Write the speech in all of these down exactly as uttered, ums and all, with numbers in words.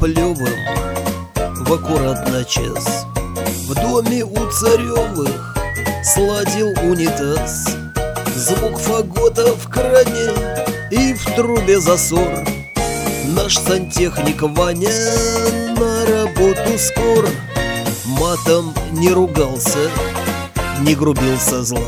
плевым в аккуратно час. В доме у Царевых сладил унитаз. Звук фагота в кране и в трубе засор. Наш сантехник Ваня на работу скоро. Матом не ругался, не грубил со зла.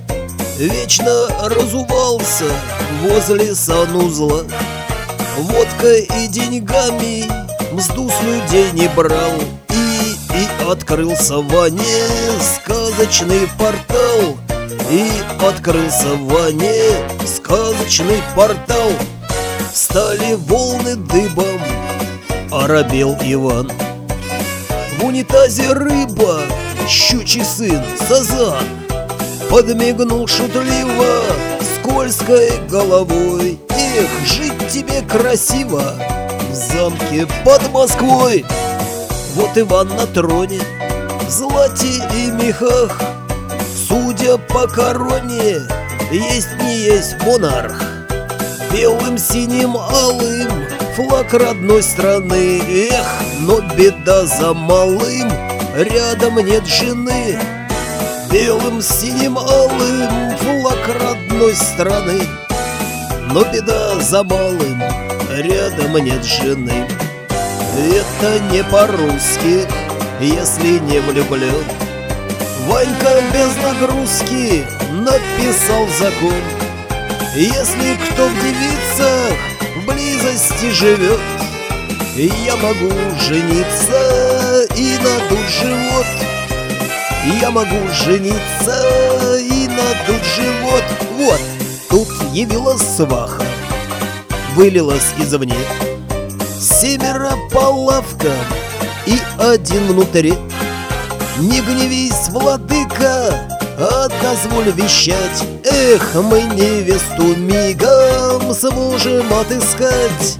Вечно разувался возле санузла. Водкой и деньгами мзду с людей не брал. И, и открылся Ване сказочный портал. И открылся Ване сказочный портал. Стали волны дыбом, оробел Иван. В унитазе рыба, щучий сын, сазан. Подмигнул шутливо скользкой головой. Эх, жить тебе красиво в замке под Москвой. Вот Иван на троне, в злате и мехах. Судя по короне, есть не есть монарх. Белым, синим, алым флаг родной страны. Эх, но беда за малым, рядом нет жены. Белым, синим, алым флаг родной страны. Но беда за малым, рядом нет жены. Это не по-русски, если не влюблен. Ванька без нагрузки написал закон. Если кто в девицах в близости живет, я могу жениться и надуть живот. Я могу жениться и надуть живот. Вот, тут явилась сваха, вылилась извне. Семеро по лавкам и один внутри. Не гневись, владыка, а дозволь вещать. Эх, мы невесту мигом сможем отыскать.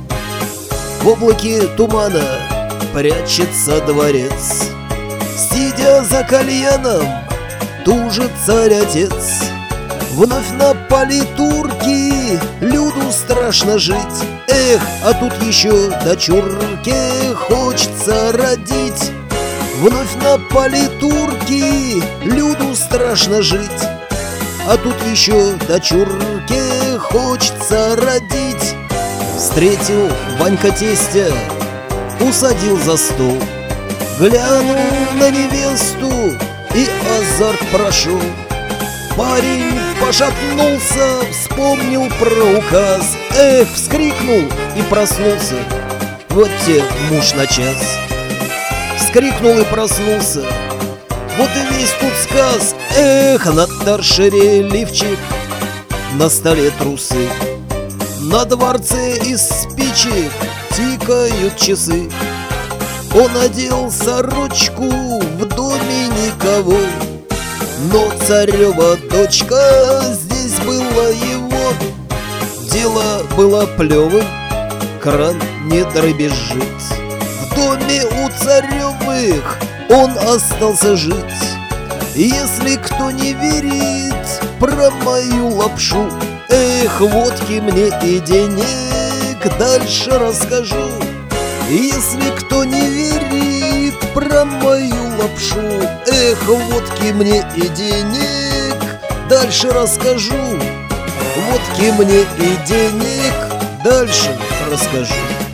В облаке тумана прячется дворец. Сидя за кальяном, тужит царь-отец. Вновь напали турки, люду страшно жить. Эх, а тут еще дочурке хочется родить. Вновь напали турки, люду страшно жить. А тут еще дочурке хочется родить. Встретил Ванька тестя, усадил за стол. Глянул на невесту и азарт прошел. Парень пошатнулся, вспомнил про указ. Эх, вскрикнул и проснулся. Вот те муж на час. Вскрикнул и проснулся. Вот и весь тут сказ. Эх, на торшере лифчик, на столе трусы. На дворце из спичек тикают часы. Он одел сорочку, в доме никого. Но царева дочка, здесь была его. Дело было плевым, кран не дребезжит. В доме у Царевых он остался жить. Если кто не верит про мою лапшу, эх, водки мне и денег дальше расскажу. Если кто не верит про мою лапшу, эх, водки мне и денег дальше расскажу. Водки мне и денег дальше расскажу.